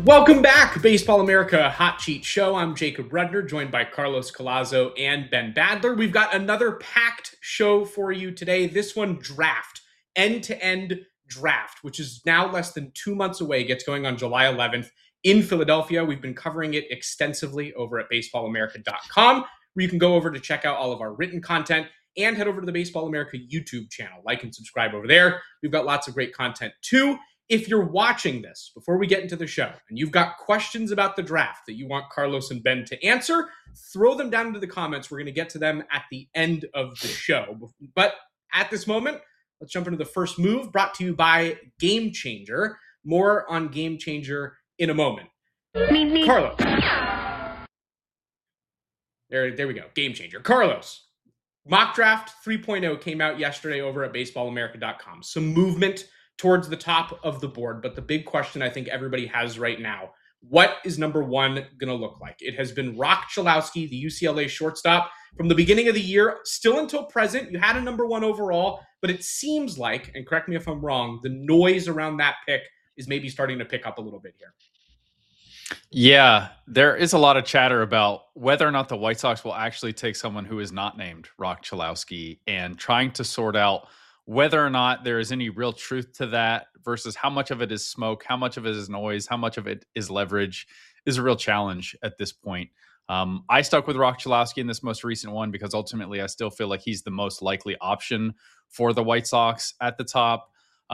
Welcome back, Baseball America Hot Cheat Show. I'm Jacob Rudner, joined by Carlos Collazo and Ben Badler. We've got another packed show for you today. This one, draft, end-to-end draft, which is now less than 2 months away, gets going on July 11th in Philadelphia. We've been covering it extensively over at baseballamerica.com, where you can go over to check out all of our written content and head over to the Baseball America YouTube channel. Like and subscribe over there. We've got lots of great content too. If you're watching this before we get into the show and you've got questions about the draft that you want Carlos and Ben to answer, throw them down into the comments. We're going to get to them at the end of the show. But at this moment, let's jump into the first move, brought to you by Game Changer. More on Game Changer in a moment. Carlos. There we go. Game Changer. Carlos. Mock Draft 3.0 came out yesterday over at baseballamerica.com. Some movement towards the top of the board. But the big question I think everybody has right now, what is number one going to look like? It has been Rock Chalowski, the UCLA shortstop, from the beginning of the year, still until present. You had a number one overall, but it seems like, and correct me if I'm wrong, the noise around that pick is maybe starting to pick up a little bit here. Yeah, there is a lot of chatter about whether or not the White Sox will actually take someone who is not named Rock Chalowski and trying to sort out whether or not there is any real truth to that versus how much of it is smoke, how much of it is noise, how much of it is leverage is a real challenge at this point. I stuck with Rock Chalowski in this most recent one because ultimately I still feel like he's the most likely option for the White Sox at the top.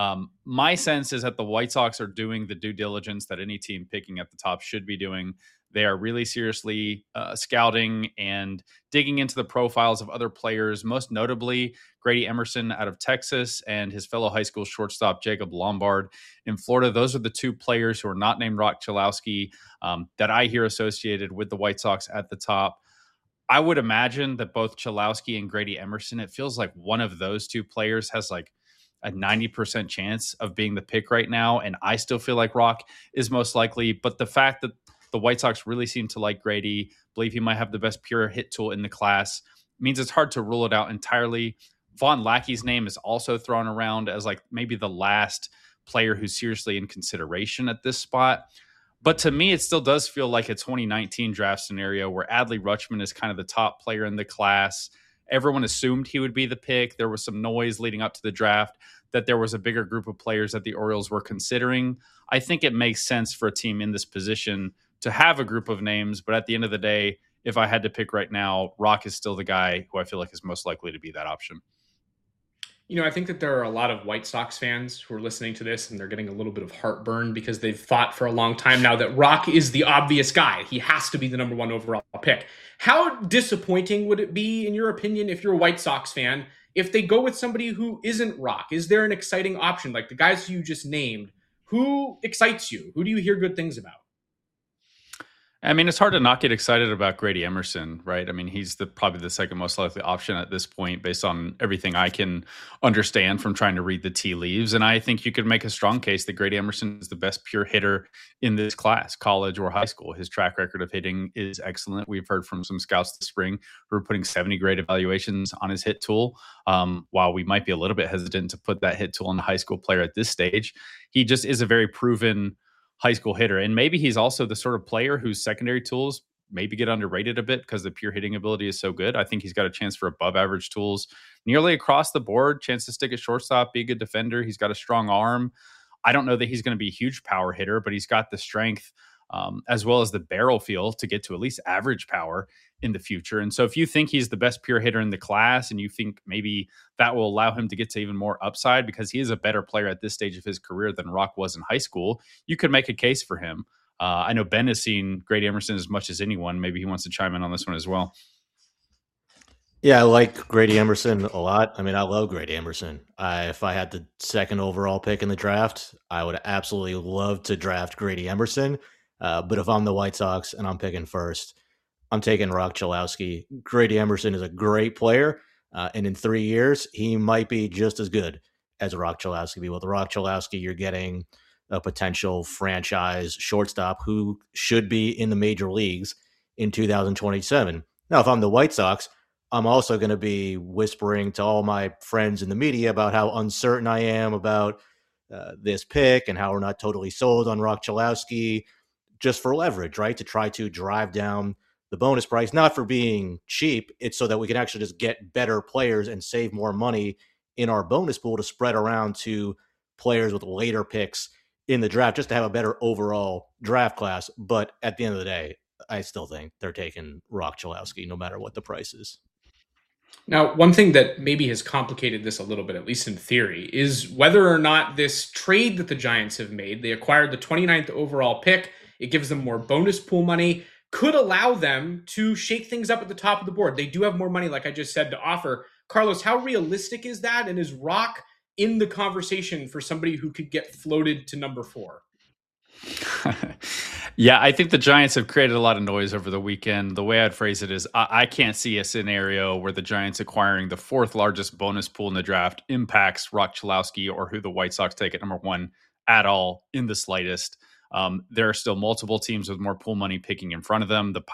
My sense is that the White Sox are doing the due diligence that any team picking at the top should be doing. They are really seriously scouting and digging into the profiles of other players, most notably Grady Emerson out of Texas and his fellow high school shortstop, Jacob Lombard in Florida. Those are the two players who are not named Rock Chalowski that I hear associated with the White Sox at the top. I would imagine that both Chalowski and Grady Emerson, it feels like one of those two players has like a 90% chance of being the pick right now. And I still feel like Rock is most likely. But the fact that the White Sox really seem to like Grady, believe he might have the best pure hit tool in the class, means it's hard to rule it out entirely. Vaughn Lackey's name is also thrown around as like maybe the last player who's seriously in consideration at this spot. But to me, it still does feel like a 2019 draft scenario where Adley Rutschman is kind of the top player in the class. Everyone assumed he would be the pick. There was some noise leading up to the draft that there was a bigger group of players that the Orioles were considering. I think it makes sense for a team in this position to have a group of names. But at the end of the day, if I had to pick right now, Rock is still the guy who I feel like is most likely to be that option. You know, I think that there are a lot of White Sox fans who are listening to this and they're getting a little bit of heartburn because they've thought for a long time now that Rock is the obvious guy. He has to be the number one overall pick. How disappointing would it be, in your opinion, if you're a White Sox fan, if they go with somebody who isn't Rock? Is there an exciting option? Like the guys you just named, who excites you? Who do you hear good things about? I mean, it's hard to not get excited about Grady Emerson, right? I mean, he's probably the second most likely option at this point based on everything I can understand from trying to read the tea leaves. And I think you could make a strong case that Grady Emerson is the best pure hitter in this class, college or high school. His track record of hitting is excellent. We've heard from some scouts this spring who are putting 70 grade evaluations on his hit tool. While we might be a little bit hesitant to put that hit tool on a high school player at this stage, he just is a very proven high school hitter. And maybe he's also the sort of player whose secondary tools maybe get underrated a bit because the pure hitting ability is so good. I think he's got a chance for above average tools nearly across the board, chance to stick at shortstop, be a good defender. He's got a strong arm. I don't know that he's going to be a huge power hitter, but he's got the strength as well as the barrel feel to get to at least average power in the future. And so if you think he's the best pure hitter in the class and you think maybe that will allow him to get to even more upside because he is a better player at this stage of his career than Rock was in high school, you could make a case for him. I know Ben has seen Grady Emerson as much as anyone. Maybe he wants to chime in on this one as well. Yeah, I like Grady Emerson a lot. I mean, I love Grady Emerson. If I had the second overall pick in the draft, I would absolutely love to draft Grady Emerson. But if I'm the White Sox and I'm picking first, I'm taking Rock Chalowski. Grady Emerson is a great player, and in 3 years, he might be just as good as Rock Chalowski. With Rock Chalowski, you're getting a potential franchise shortstop who should be in the major leagues in 2027. Now, if I'm the White Sox, I'm also going to be whispering to all my friends in the media about how uncertain I am about this pick and how we're not totally sold on Rock Chalowski. just for leverage, right? To try to drive down the bonus price, not for being cheap. It's so that we can actually just get better players and save more money in our bonus pool to spread around to players with later picks in the draft, just to have a better overall draft class. But at the end of the day, I still think they're taking Rock Chalowski no matter what the price is. Now, one thing that maybe has complicated this a little bit, at least in theory, is whether or not this trade that the Giants have made, they acquired the 29th overall pick, it gives them more bonus pool money, could allow them to shake things up at the top of the board. They do have more money, like I just said, to offer. Carlos, how realistic is that? And is Rock in the conversation for somebody who could get floated to number 4? Yeah, I think the Giants have created a lot of noise over the weekend. The way I'd phrase it is I can't see a scenario where the Giants acquiring the 4th largest bonus pool in the draft impacts Rock Chalowski or who the White Sox take at number 1 at all in the slightest. There are still multiple teams with more pool money picking in front of them. The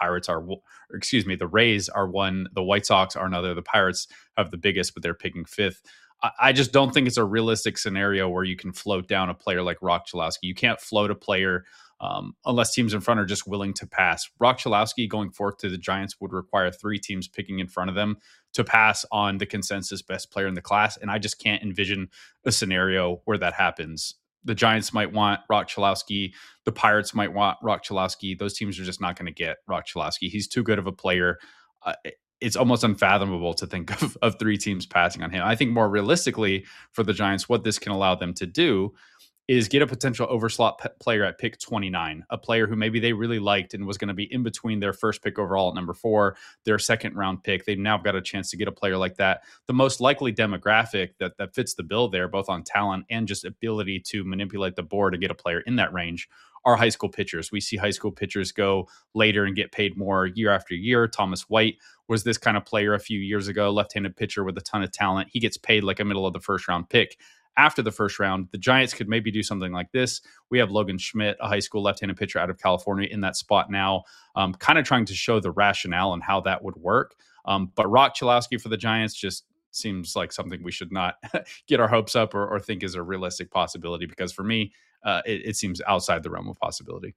Rays are one. The White Sox are another. The Pirates have the biggest, but they're picking 5th. I just don't think it's a realistic scenario where you can float down a player like Rock Chalowski. You can't float a player unless teams in front are just willing to pass. Rock Chalowski going forth to the Giants would require 3 teams picking in front of them to pass on the consensus best player in the class. And I just can't envision a scenario where that happens. The Giants might want Rock Chalowski. The Pirates might want Rock Chalowski. Those teams are just not going to get Rock Chalowski. He's too good of a player. It's almost unfathomable to think of 3 teams passing on him. I think more realistically for the Giants, what this can allow them to do is get a potential overslot player at pick 29, a player who maybe they really liked and was going to be in between their first pick overall at number 4, their second round pick. They've now got a chance to get a player like that. The most likely demographic that fits the bill there, both on talent and just ability to manipulate the board to get a player in that range, are high school pitchers. We see high school pitchers go later and get paid more year after year. Thomas White was this kind of player a few years ago, left-handed pitcher with a ton of talent. He gets paid like a middle of the first round pick. After the first round, the Giants could maybe do something like this. We have Logan Schmidt, a high school left-handed pitcher out of California, in that spot now, kind of trying to show the rationale and how that would work. But Rock Chalowski for the Giants just seems like something we should not get our hopes up or think is a realistic possibility, because for me, it seems outside the realm of possibility.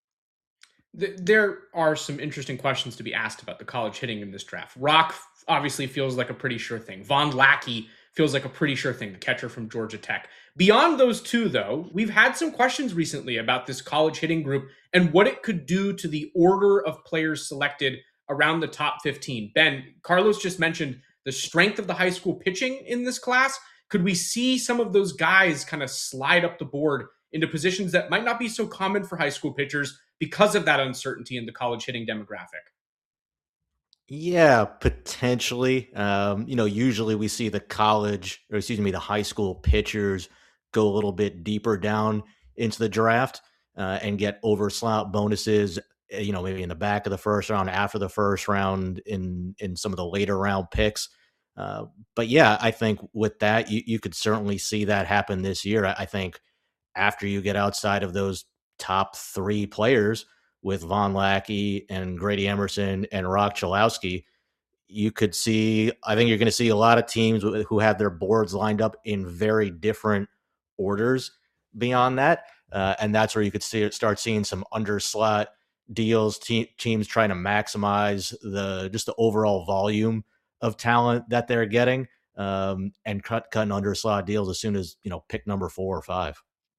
There are some interesting questions to be asked about the college hitting in this draft. Rock obviously feels like a pretty sure thing. Von Lackey feels like a pretty sure thing, the catcher from Georgia Tech. Beyond those 2, though, we've had some questions recently about this college hitting group and what it could do to the order of players selected around the top 15. Ben, Carlos just mentioned the strength of the high school pitching in this class. Could we see some of those guys kind of slide up the board into positions that might not be so common for high school pitchers because of that uncertainty in the college hitting demographic? Yeah, potentially. Usually we see the high school pitchers go a little bit deeper down into the draft and get overslot bonuses, maybe in the back of the first round, after the first round, in some of the later round picks. But yeah, I think with that, you could certainly see that happen this year. I think after you get outside of those top 3 players, with Von Lackey and Grady Emerson and Rock Chalowski, I think you're going to see a lot of teams who have their boards lined up in very different orders beyond that. And that's where you could start seeing some underslot deals, teams trying to maximize the overall volume of talent that they're getting, and cutting underslot deals as soon as, pick number 4 or 5.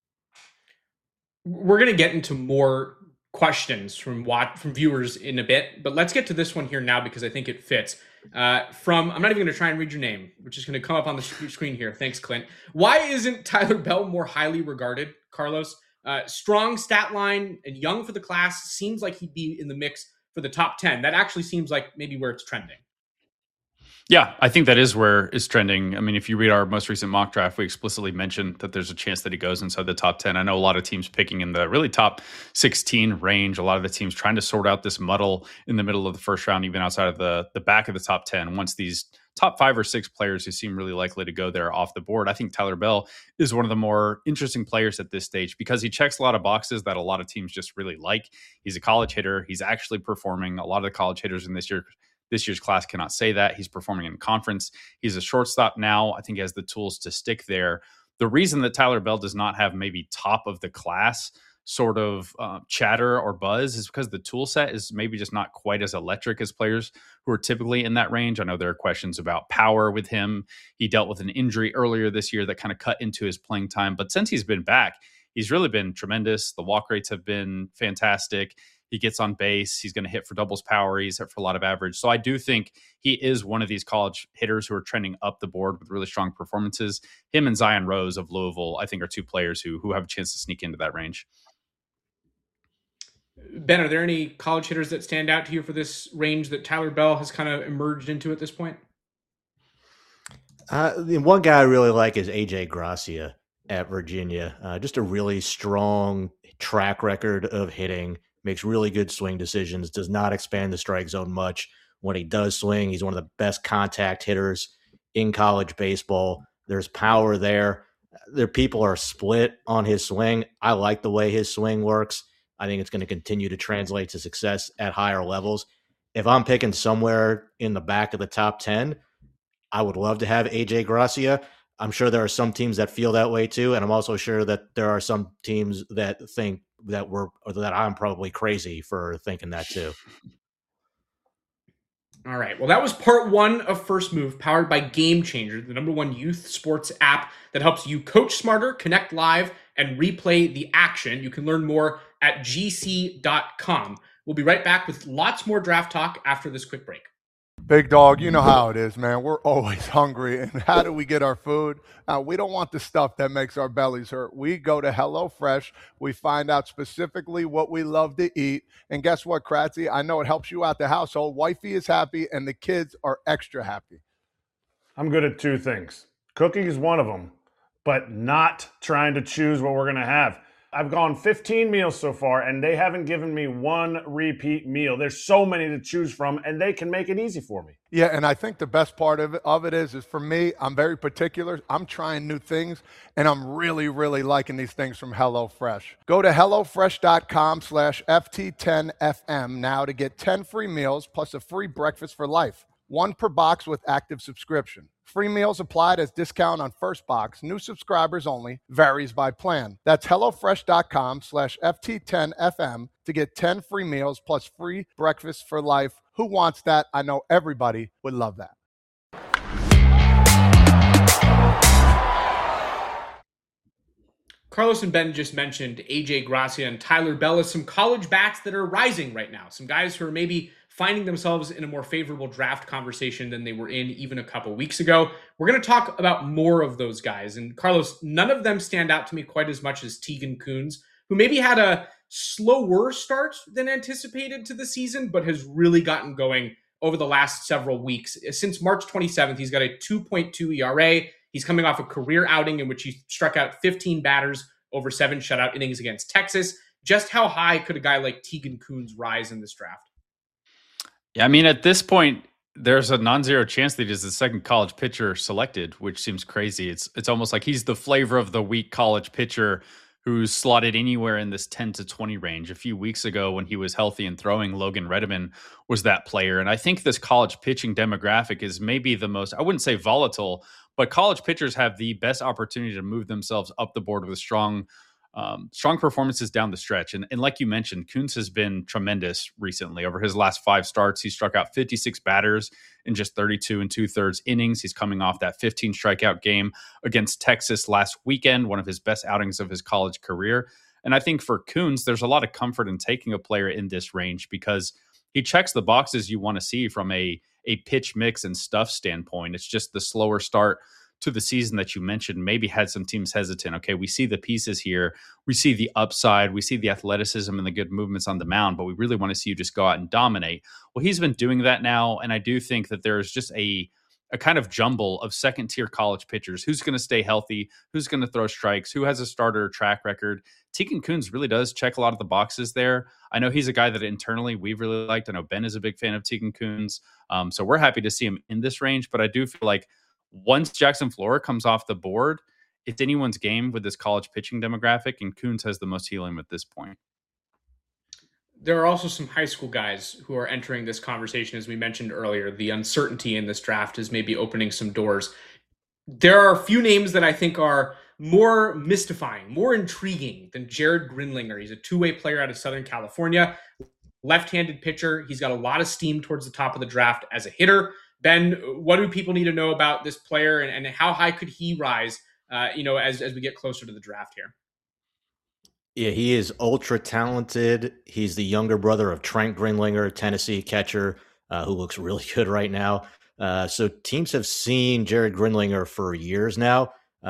We're going to get into more questions from viewers in a bit, but let's get to this one here now because I think it fits. I'm not even going to try and read your name, which is going to come up on the screen here. Thanks, Clint. Why isn't Tyler Bell more highly regarded, Carlos? Strong stat line and young for the class. Seems like he'd be in the mix for the top 10. That actually seems like maybe where it's trending. Yeah, I think that is where it's trending. I mean, if you read our most recent mock draft, we explicitly mentioned that there's a chance that he goes inside the top 10. I know a lot of teams picking in the really top 16 range. A lot of the teams trying to sort out this muddle in the middle of the first round, even outside of the back of the top 10. Once these top 5 or 6 players who seem really likely to go there off the board, I think Tyler Bell is one of the more interesting players at this stage because he checks a lot of boxes that a lot of teams just really like. He's a college hitter. He's actually performing. A lot of the college hitters in this year's class cannot say that. He's performing in conference. He's a shortstop now. I think he has the tools to stick there. The reason that Tyler Bell does not have maybe top of the class sort of chatter or buzz is because the tool set is maybe just not quite as electric as players who are typically in that range. I know there are questions about power with him. He dealt with an injury earlier this year that kind of cut into his playing time. But since he's been back, he's really been tremendous. The walk rates have been fantastic. He gets on base. He's going to hit for doubles power. He's hit for a lot of average. So I do think he is one of these college hitters who are trending up the board with really strong performances. Him and Zion Rose of Louisville, I think, are two players who have a chance to sneak into that range. Ben, are there any college hitters that stand out to you for this range that Tyler Bell has kind of emerged into at this point? The one guy I really like is AJ Gracia at Virginia. Just a really strong track record of hitting, makes really good swing decisions, does not expand the strike zone much. When he does swing, he's one of the best contact hitters in college baseball. There's power there. People are split on his swing. I like the way his swing works. I think it's going to continue to translate to success at higher levels. If I'm picking somewhere in the back of the top 10, I would love to have AJ Gracia. I'm sure there are some teams that feel that way too. And I'm also sure that there are some teams that think that I'm probably crazy for thinking that too. All right. Well, that was part one of First Move, powered by Game Changer, the #1 youth sports app that helps you coach smarter, connect live, and replay the action. You can learn more at gc.com. We'll be right back with lots more draft talk after this quick break. Big dog, you know how it is, man. We're always hungry. And how do we get our food? We don't want the stuff that makes our bellies hurt. We go to HelloFresh. We find out specifically what we love to eat. And guess what, Kratzy? I know it helps you out the household. Wifey is happy, and the kids are extra happy. I'm good at two things. Cooking is one of them, but not trying to choose what we're going to have. I've gone 15 meals so far, and they haven't given me one repeat meal. There's so many to choose from, and they can make it easy for me. Yeah, and I think the best part of it is for me, I'm very particular. I'm trying new things, and I'm really, really liking these things from HelloFresh. Go to HelloFresh.com/FT10FM now to get 10 free meals plus a free breakfast for life. 1 per box with active subscription. Free meals applied as discount on first box. New subscribers only. Varies by plan. That's HelloFresh.com/FT10FM to get 10 free meals plus free breakfast for life. Who wants that? I know everybody would love that. Carlos and Ben just mentioned AJ Gracia and Tyler Bell as some college bats that are rising right now. Some guys who are maybe finding themselves in a more favorable draft conversation than they were in even a couple weeks ago. We're going to talk about more of those guys. And Carlos, none of them stand out to me quite as much as Tegan Kuhns, who maybe had a slower start than anticipated to the season, but has really gotten going over the last several weeks. Since March 27th, he's got a 2.2 ERA. He's coming off a career outing in which he struck out 15 batters over 7 shutout innings against Texas. Just how high could a guy like Tegan Kuhns rise in this draft? Yeah, I mean, at this point, there's a non-zero chance that he's the second college pitcher selected, which seems crazy. It's almost like he's the flavor of the week college pitcher who's slotted anywhere in this 10 to 20 range. A few weeks ago when he was healthy and throwing, Logan Redeman was that player. And I think this college pitching demographic is maybe the most, I wouldn't say volatile, but college pitchers have the best opportunity to move themselves up the board with strong performances down the stretch. And like you mentioned, Kuhns has been tremendous recently. Over his last 5 starts, he struck out 56 batters in just 32 2/3 innings. He's coming off that 15 strikeout game against Texas last weekend, one of his best outings of his college career. And I think for Kuhns, there's a lot of comfort in taking a player in this range because he checks the boxes you want to see from a pitch mix and stuff standpoint. It's just the slower start to the season that you mentioned maybe had some teams hesitant. Okay, we see the pieces here. We see the upside. We see the athleticism and the good movements on the mound, but we really want to see you just go out and dominate. Well, he's been doing that now, and I do think that there's just a kind of jumble of second-tier college pitchers. Who's going to stay healthy? Who's going to throw strikes? Who has a starter track record? Tegan Kuhns really does check a lot of the boxes there. I know he's a guy that internally we've really liked. I know Ben is a big fan of Tegan Kuhns, so we're happy to see him in this range, but I do feel like once Jackson Flora comes off the board, it's anyone's game with this college pitching demographic, and Kuhns has the most helium at this point. There are also some high school guys who are entering this conversation, as we mentioned earlier. The uncertainty in this draft is maybe opening some doors. There are a few names that I think are more mystifying, more intriguing than Jared Grinlinger. He's a two-way player out of Southern California, left-handed pitcher. He's got a lot of steam towards the top of the draft as a hitter. Ben, what do people need to know about this player, and how high could he rise, as we get closer to the draft here? Yeah, he is ultra talented. He's the younger brother of Trent Grinlinger, Tennessee catcher, who looks really good right now. So teams have seen Jared Grinlinger for years now.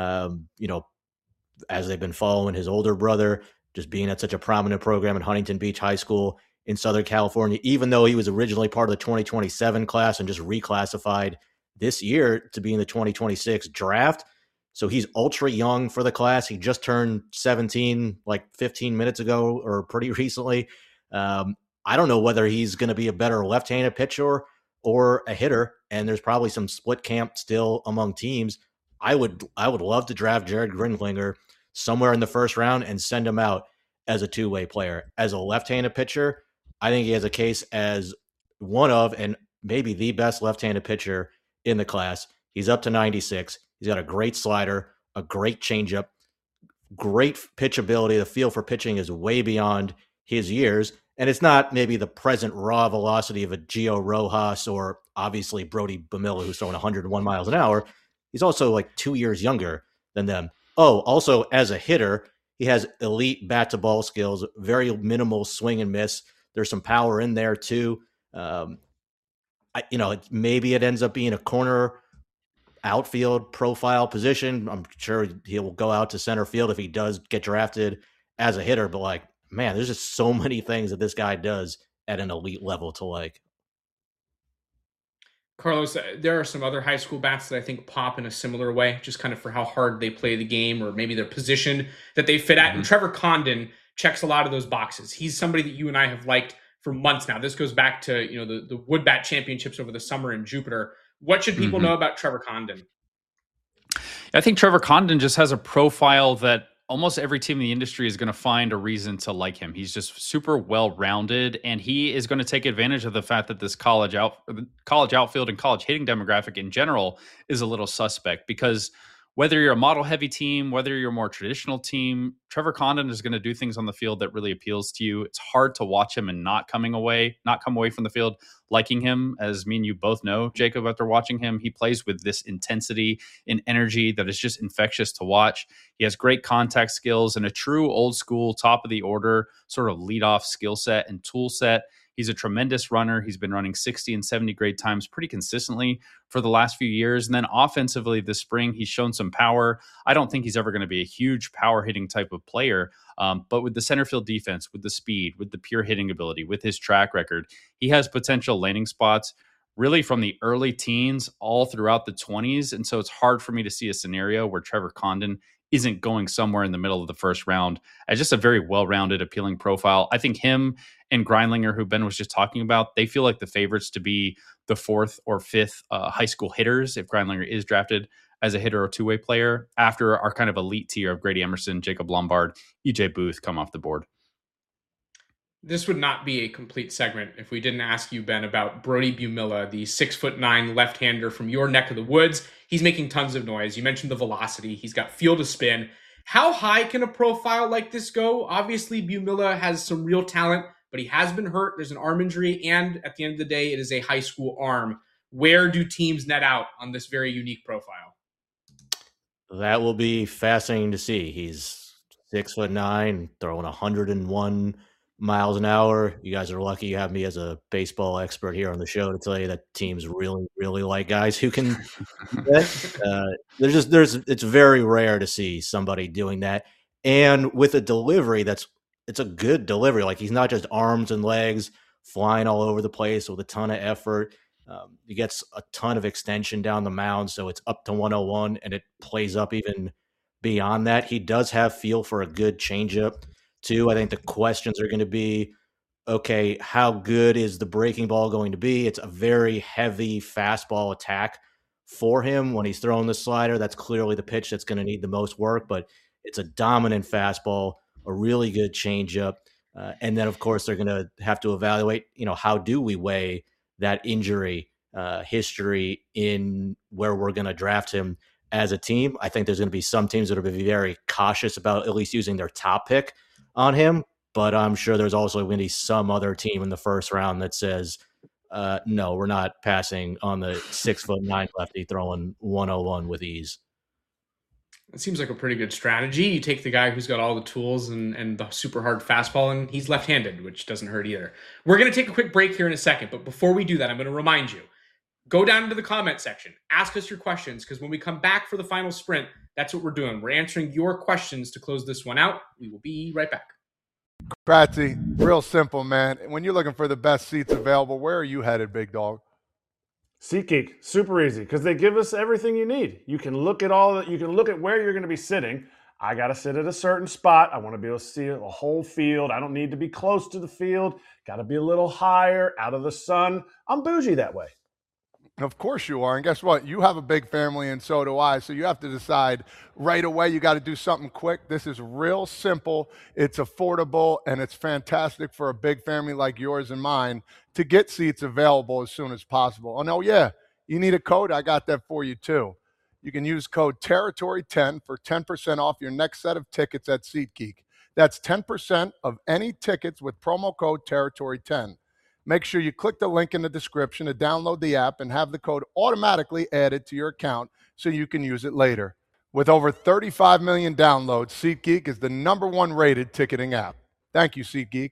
As they've been following his older brother, just being at such a prominent program in Huntington Beach High School in Southern California, even though he was originally part of the 2027 class and just reclassified this year to be in the 2026 draft. So he's ultra young for the class. He just turned 17 like 15 minutes ago or pretty recently. I don't know whether he's going to be a better left-handed pitcher or a hitter, and there's probably some split camp still among teams. I would love to draft Jared Grinlinger somewhere in the first round and send him out as a two-way player. As a left-handed pitcher, I think he has a case as one of, and maybe the best left-handed pitcher in the class. He's up to 96. He's got a great slider, a great changeup, great pitchability. The feel for pitching is way beyond his years. And it's not maybe the present raw velocity of a Gio Rojas or obviously Brody Bumilla, who's throwing 101 miles an hour. He's also like 2 years younger than them. Oh, also as a hitter, he has elite bat-to-ball skills, very minimal swing and miss. There's some power in there too. Maybe it ends up being a corner outfield profile position. I'm sure he'll go out to center field if he does get drafted as a hitter. But man, there's just so many things that this guy does at an elite level to like. Carlos, there are some other high school bats that I think pop in a similar way, just kind of for how hard they play the game or maybe their position that they fit at. Mm-hmm. And Trevor Condon checks a lot of those boxes. He's somebody that you and I have liked for months now. This goes back to the Wood Bat Championships over the summer in Jupiter. What should people know about Trevor Condon? I think Trevor Condon just has a profile that almost every team in the industry is going to find a reason to like him. He's just super well-rounded, and he is going to take advantage of the fact that this college outfield and college hitting demographic in general is a little suspect, because whether you're a model-heavy team, whether you're a more traditional team, Trevor Condon is going to do things on the field that really appeals to you. It's hard to watch him and not come away from the field liking him, as me and you both know, Jacob, after watching him. He plays with this intensity and energy that is just infectious to watch. He has great contact skills and a true old school, top of the order sort of leadoff skill set and tool set. He's a tremendous runner. He's been running 60 and 70 grade times pretty consistently for the last few years. And then offensively this spring, he's shown some power. I don't think he's ever going to be a huge power hitting type of player. But with the center field defense, with the speed, with the pure hitting ability, with his track record, he has potential landing spots really from the early teens all throughout the 20s. And so it's hard for me to see a scenario where Trevor Condon isn't going somewhere in the middle of the first round as just a very well-rounded, appealing profile. I think him and Grinlinger, who Ben was just talking about, they feel like the favorites to be the fourth or fifth high school hitters if Grinlinger is drafted as a hitter or two-way player after our kind of elite tier of Grady Emerson, Jacob Lombard, EJ Booth come off the board. This would not be a complete segment if we didn't ask you, Ben, about Brody Bumilla, the 6'9" left-hander from your neck of the woods. He's making tons of noise. You mentioned the velocity. He's got feel to spin. How high can a profile like this go? Obviously, Bumilla has some real talent, but he has been hurt. There's an arm injury, and at the end of the day, it is a high school arm. Where do teams net out on this very unique profile? That will be fascinating to see. He's 6'9", throwing 101 miles an hour. You guys are lucky you have me as a baseball expert here on the show to tell you that teams really, really like guys who can do that. It's very rare to see somebody doing that. And with a delivery it's a good delivery. Like, he's not just arms and legs flying all over the place with a ton of effort. He gets a ton of extension down the mound, so it's up to 101, and it plays up even beyond that. He does have feel for a good changeup too. I think the questions are going to be, okay, how good is the breaking ball going to be? It's a very heavy fastball attack for him when he's throwing the slider. That's clearly the pitch that's going to need the most work, but it's a dominant fastball, a really good changeup. And then, of course, they're going to have to evaluate, how do we weigh that injury history in where we're going to draft him as a team. I think there's going to be some teams that are going to be very cautious about at least using their top pick on him, but I'm sure there's also going to be some other team in the first round that says, no, we're not passing on the 6'9" lefty throwing 101 with ease. It seems like a pretty good strategy. You take the guy who's got all the tools and the super hard fastball, and he's left-handed, which doesn't hurt either. We're going to take a quick break here in a second, but before we do that, I'm going to remind you, go down into the comment section, ask us your questions, because when we come back for the final sprint, that's what we're doing. We're answering your questions to close this one out. We will be right back. Kratzy, real simple, man. When you're looking for the best seats available, where are you headed, big dog? SeatGeek, super easy because they give us everything you need. You can look at you can look at where you're going to be sitting. I got to sit at a certain spot. I want to be able to see the whole field. I don't need to be close to the field. Got to be a little higher, out of the sun. I'm bougie that way. Of course you are. And guess what? You have a big family and so do I. So you have to decide right away. You got to do something quick. This is real simple. It's affordable and it's fantastic for a big family like yours and mine to get seats available as soon as possible. Oh, yeah, you need a code? I got that for you too. You can use code Territory10 for 10% off your next set of tickets at SeatGeek. That's 10% of any tickets with promo code Territory10. Make sure you click the link in the description to download the app and have the code automatically added to your account so you can use it later. With over 35 million downloads, SeatGeek is the #1 rated ticketing app. Thank you, SeatGeek.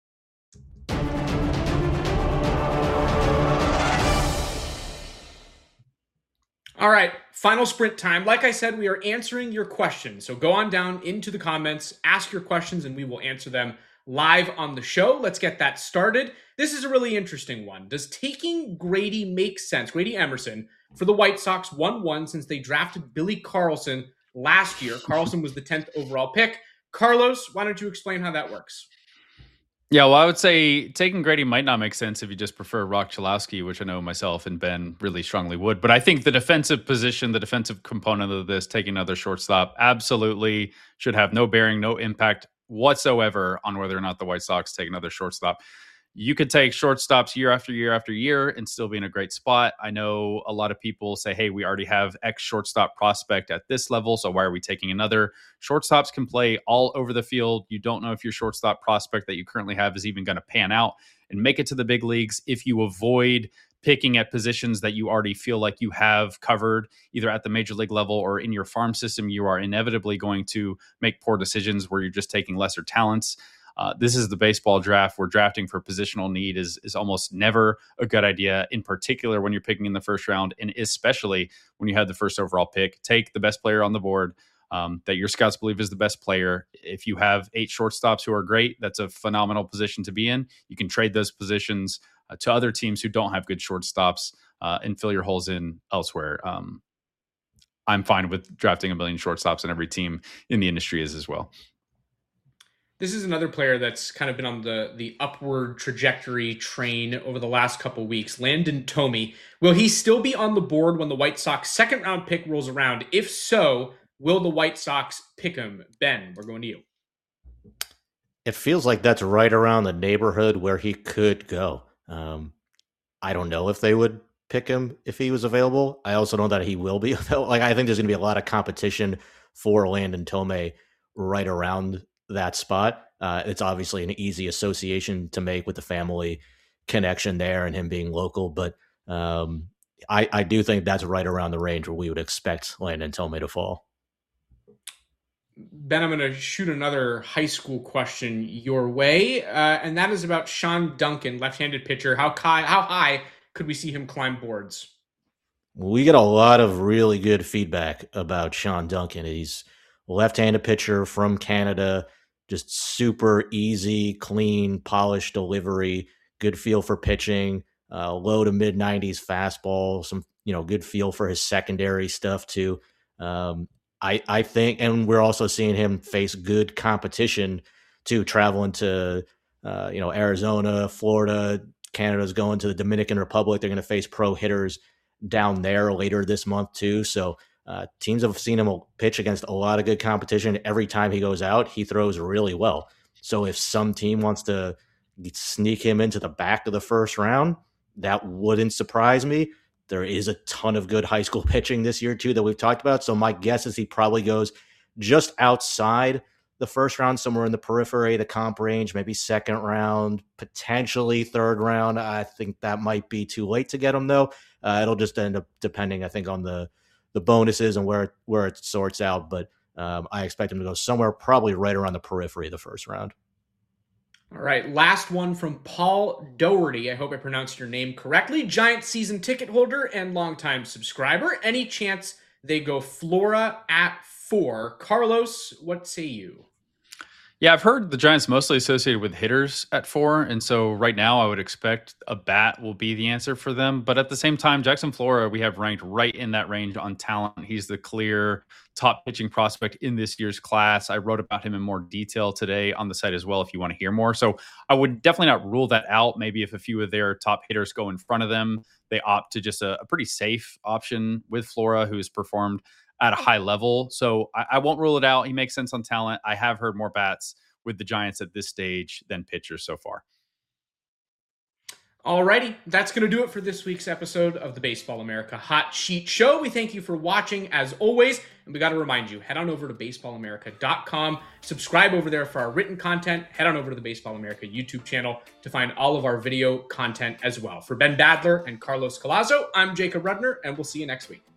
All right, final sprint time. Like I said, we are answering your questions. So go on down into the comments, ask your questions, and we will answer them live on the show. Let's get that started. This is a really interesting one. Does taking Grady make sense? Grady Emerson for the White Sox 1-1 since they drafted Billy Carlson last year. Carlson was the 10th overall pick. Carlos, why don't you explain how that works? Yeah, well, I would say taking Grady might not make sense if you just prefer Rock Chalowski, which I know myself and Ben really strongly would. But I think the defensive position, the defensive component of this, taking another shortstop, absolutely should have no bearing, no impact whatsoever on whether or not the White Sox take another shortstop. You could take shortstops year after year after year and still be in a great spot. I know a lot of people say, hey, we already have X shortstop prospect at this level, so why are we taking another? Shortstops can play all over the field. You don't know if your shortstop prospect that you currently have is even going to pan out and make it to the big leagues if you avoid picking at positions that you already feel like you have covered, either at the major league level or in your farm system. You are inevitably going to make poor decisions where you're just taking lesser talents. This is the baseball draft where drafting for positional need is almost never a good idea, in particular when you're picking in the first round, and especially when you have the first overall pick. Take the best player on the board that your scouts believe is the best player. If you have 8 shortstops who are great, that's a phenomenal position to be in. You can trade those positions to other teams who don't have good shortstops and fill your holes in elsewhere. I'm fine with drafting 1 million shortstops, and every team in the industry is as well. This is another player that's kind of been on the upward trajectory train over the last couple of weeks. Landon Thome. Will he still be on the board when the White Sox second round pick rolls around? If so, will the White Sox pick him? Ben, we're going to you. It feels like that's right around the neighborhood where he could go. I don't know if they would pick him if he was available. I also know that he will be available. I think there's going to be a lot of competition for Landon Thome right around that spot. It's obviously an easy association to make with the family connection there and him being local, but I do think that's right around the range where we would expect Landon Thome to fall. Ben, I'm going to shoot another high school question your way, and that is about Sean Duncan, left-handed pitcher. How high could we see him climb boards? We get a lot of really good feedback about Sean Duncan. He's a left-handed pitcher from Canada, just super easy, clean, polished delivery, good feel for pitching, low to mid 90s fastball, some good feel for his secondary stuff too. I think, and we're also seeing him face good competition too, traveling to Arizona, Florida. Canada's going to the Dominican Republic. They're going to face pro hitters down there later this month too. So teams have seen him pitch against a lot of good competition. Every time he goes out, he throws really well. So if some team wants to sneak him into the back of the first round, that wouldn't surprise me. there is a ton of good high school pitching this year too that we've talked about. So my guess is he probably goes just outside the first round, somewhere in the periphery, the comp range, maybe second round, potentially third round. I think that might be too late to get him though. It'll just end up depending, I think, on the bonuses and where it sorts out. But I expect him to go somewhere probably right around the periphery of the first round. All right, last one from Paul Doherty. I hope I pronounced your name correctly. Giant season ticket holder and longtime subscriber. Any chance they go Flora at 4? Carlos, what say you? Yeah, I've heard the Giants mostly associated with hitters at 4. And so right now I would expect a bat will be the answer for them. But at the same time, Jackson Flora, we have ranked right in that range on talent. He's the clear top pitching prospect in this year's class. I wrote about him in more detail today on the site as well if you want to hear more. So I would definitely not rule that out. Maybe if a few of their top hitters go in front of them, they opt to just a pretty safe option with Flora, who's performed at a high level. So I won't rule it out. He makes sense on talent. I have heard more bats with the Giants at this stage than pitchers so far. Alrighty, that's going to do it for this week's episode of the Baseball America Hot Sheet Show. We thank you for watching as always, and we got to remind you, head on over to baseballamerica.com, subscribe over there for our written content, head on over to the Baseball America YouTube channel to find all of our video content as well. For Ben Badler and Carlos Collazo, I'm Jacob Rudner, and we'll see you next week.